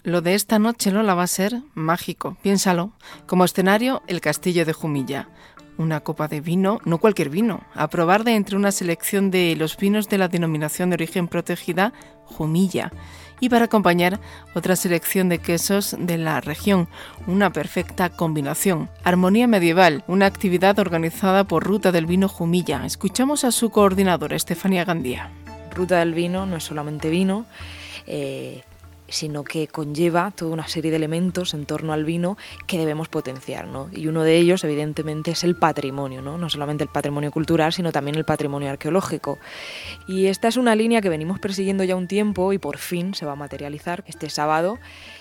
Lo de esta noche, Lola, va a ser mágico, piénsalo. Como escenario, el Castillo de Jumilla. Una copa de vino, no cualquier vino, a probar de entre una selección de los vinos de la denominación de origen protegida Jumilla. Y para acompañar, otra selección de quesos de la región, una perfecta combinación. Armonía Medieval, una actividad organizada por Ruta del Vino Jumilla. Escuchamos a su coordinadora, Estefanía Gandía. Ruta del Vino no es solamente vino, sino que conlleva toda una serie de elementos en torno al vino que debemos potenciar, ¿no? Y uno de ellos, evidentemente, es el patrimonio, ¿no? No solamente el patrimonio cultural, sino también el patrimonio arqueológico. Y esta es una línea que venimos persiguiendo ya un tiempo y por fin se va a materializar. Este sábado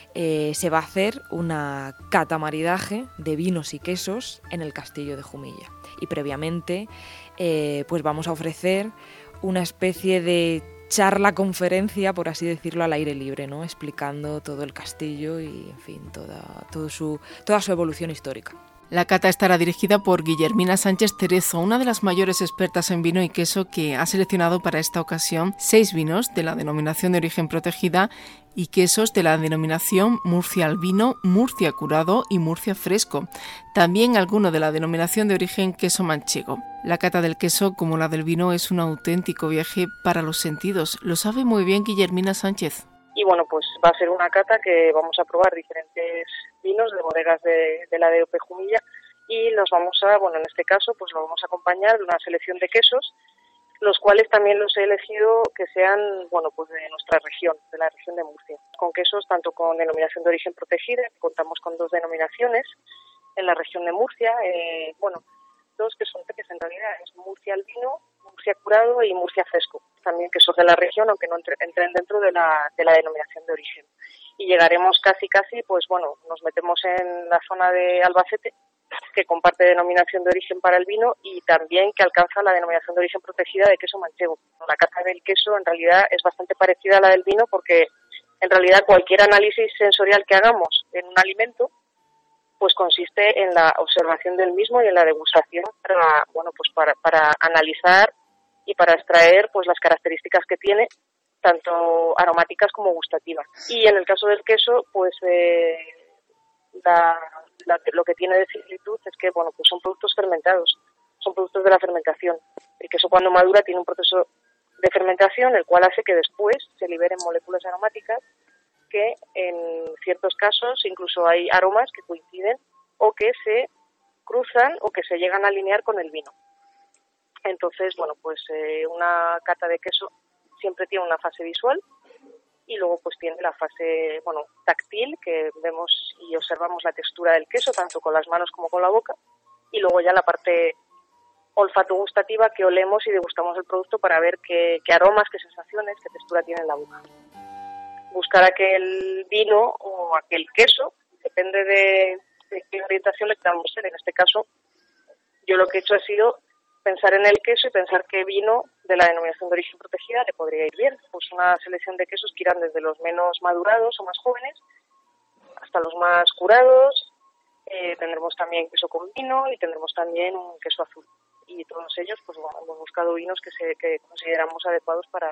se va a hacer una cata-maridaje de vinos y quesos en el Castillo de Jumilla. Y previamente, pues vamos a ofrecer una especie de charla-conferencia, por así decirlo, al aire libre, ¿no? Explicando todo el castillo y, en fin, toda su evolución histórica. La cata estará dirigida por Guillermina Sánchez Terezo, una de las mayores expertas en vino y queso, que ha seleccionado para esta ocasión 6 vinos de la denominación de origen protegida y quesos de la denominación Murcia Albino, Murcia Curado y Murcia Fresco. También alguno de la denominación de origen queso manchego. La cata del queso, como la del vino, es un auténtico viaje para los sentidos. Lo sabe muy bien Guillermina Sánchez. Y bueno, pues va a ser una cata que vamos a probar diferentes vinos de bodegas de la DOP Jumilla y los vamos a, bueno, en este caso, pues lo vamos a acompañar de una selección de quesos, los cuales también los he elegido que sean, bueno, pues de nuestra región, de la región de Murcia. Con quesos tanto con denominación de origen protegida, contamos con 2 denominaciones en la región de Murcia, bueno, 2 que son tres en realidad, es Murcia Albino, Murcia Curado y Murcia Fresco, también quesos de la región, aunque no entren dentro de la denominación de origen. Y llegaremos casi, pues bueno, nos metemos en la zona de Albacete, que comparte denominación de origen para el vino y también que alcanza la denominación de origen protegida de queso manchego. La cata del queso en realidad es bastante parecida a la del vino porque en realidad cualquier análisis sensorial que hagamos en un alimento pues consiste en la observación del mismo y en la degustación para, bueno, pues para analizar y para extraer pues las características que tiene, tanto aromáticas como gustativas. Y en el caso del queso, pues lo que tiene de similitud es que, bueno, pues son productos fermentados, son productos de la fermentación. El queso cuando madura tiene un proceso de fermentación, el cual hace que después se liberen moléculas aromáticas que en ciertos casos incluso hay aromas que coinciden o que se cruzan o que se llegan a alinear con el vino. Entonces, bueno, pues una cata de queso siempre tiene una fase visual y luego pues tiene la fase, bueno, táctil, que vemos y observamos la textura del queso tanto con las manos como con la boca, y luego ya la parte olfato gustativa, que olemos y degustamos el producto para ver qué aromas, qué sensaciones, qué textura tiene en la boca. Buscar aquel vino o aquel queso, depende de qué orientación le queramos hacer. En este caso, yo lo que he hecho ha sido pensar en el queso y pensar qué vino de la denominación de origen protegida le podría ir bien. Pues una selección de quesos que irán desde los menos madurados o más jóvenes hasta los más curados. Tendremos también queso con vino y tendremos también un queso azul. Y todos ellos, pues bueno, hemos buscado vinos que consideramos adecuados para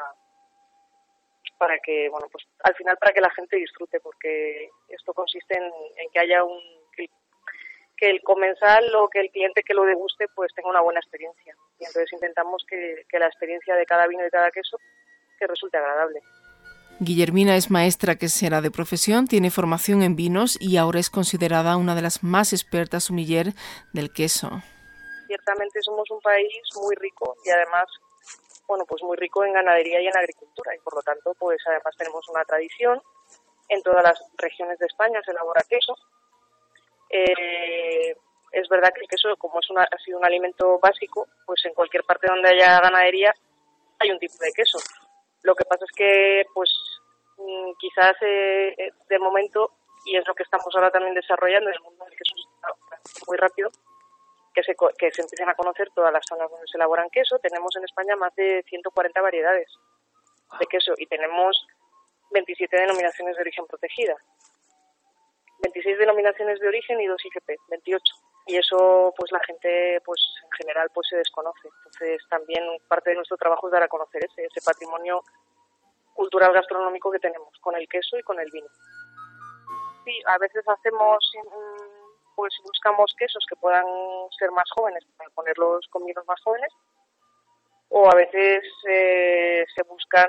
que, bueno, pues al final para que la gente disfrute, porque esto consiste en que haya que el comensal o que el cliente que lo deguste pues tenga una buena experiencia. Y entonces intentamos que la experiencia de cada vino y de cada queso que resulte agradable. Guillermina es maestra quesera de profesión, tiene formación en vinos y ahora es considerada una de las más expertas sommelier del queso. Ciertamente somos un país muy rico y además, bueno, pues muy rico en ganadería y en agricultura, y por lo tanto pues además tenemos una tradición. En todas las regiones de España se elabora queso. Es verdad que el queso, como ha sido un alimento básico, pues en cualquier parte donde haya ganadería hay un tipo de queso. Lo que pasa es que pues quizás de momento, y es lo que estamos ahora también desarrollando en el mundo del queso, muy rápido, que se empiecen a conocer todas las zonas donde se elaboran queso. Tenemos en España más de 140 variedades de queso y tenemos 27 denominaciones de origen protegida, 26 denominaciones de origen y 2 IGP, 28. Y eso pues la gente pues en general pues se desconoce. Entonces también parte de nuestro trabajo es dar a conocer ese patrimonio cultural gastronómico que tenemos con el queso y con el vino. sí, a veces hacemos, pues buscamos quesos que puedan ser más jóvenes para ponerlos con vinos más jóvenes, o a veces se buscan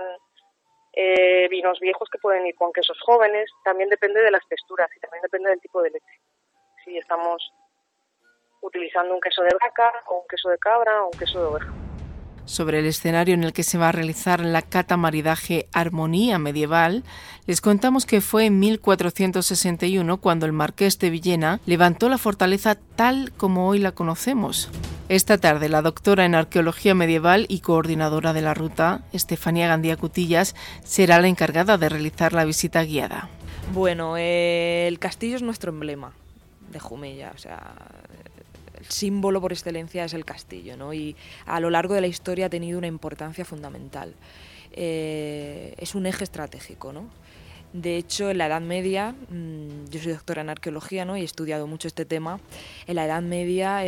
vinos viejos que pueden ir con quesos jóvenes. También depende de las texturas y también depende del tipo de leche. Si estamos utilizando un queso de vaca o un queso de cabra o un queso de oveja. Sobre el escenario en el que se va a realizar la cata maridaje Armonía Medieval, les contamos que fue en 1461 cuando el marqués de Villena levantó la fortaleza tal como hoy la conocemos. Esta tarde, la doctora en Arqueología Medieval y coordinadora de la ruta, Estefanía Gandía Cutillas, será la encargada de realizar la visita guiada. Bueno, el castillo es nuestro emblema de Jumella, o sea, el símbolo por excelencia es el castillo, ¿no? Y a lo largo de la historia ha tenido una importancia fundamental. Es un eje estratégico, ¿no? De hecho, en la Edad Media, yo soy doctora en arqueología, ¿no? Y he estudiado mucho este tema. En la Edad Media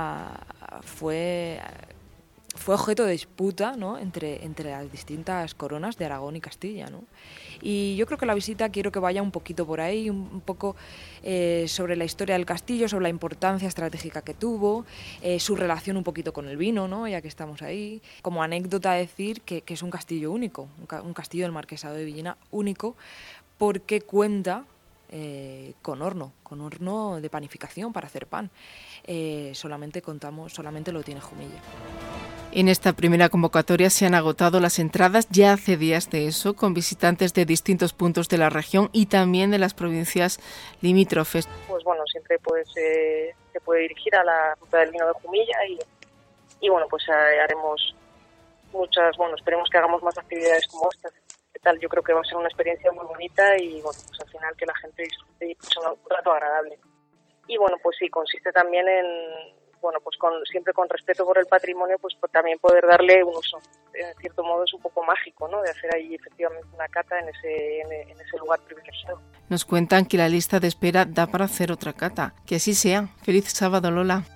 fue objeto de disputa, ¿no? entre las distintas coronas de Aragón y Castilla, ¿no? Y yo creo que la visita quiero que vaya un poquito por ahí, un poco sobre la historia del castillo, sobre la importancia estratégica que tuvo, su relación un poquito con el vino, ¿no? Ya que estamos ahí. Como anécdota decir que es un castillo único, un castillo del Marquesado de Villena único, porque cuenta con horno de panificación para hacer pan. Solamente lo tiene Jumilla. En esta primera convocatoria se han agotado las entradas ya hace días de eso, con visitantes de distintos puntos de la región y también de las provincias limítrofes. Pues bueno, siempre pues se puede dirigir a la ruta del vino de Jumilla y bueno, pues haremos muchas, bueno, esperemos que hagamos más actividades como estas. ¿Qué tal? Yo creo que va a ser una experiencia muy bonita y bueno, pues al final que la gente disfrute y pues un rato agradable. Y bueno, pues sí, consiste también en, bueno, pues siempre con respeto por el patrimonio, pues también poder darle un uso. En cierto modo es un poco mágico, ¿no? De hacer ahí efectivamente una cata en ese lugar privilegiado. Nos cuentan que la lista de espera da para hacer otra cata. Que así sea. Feliz sábado, Lola.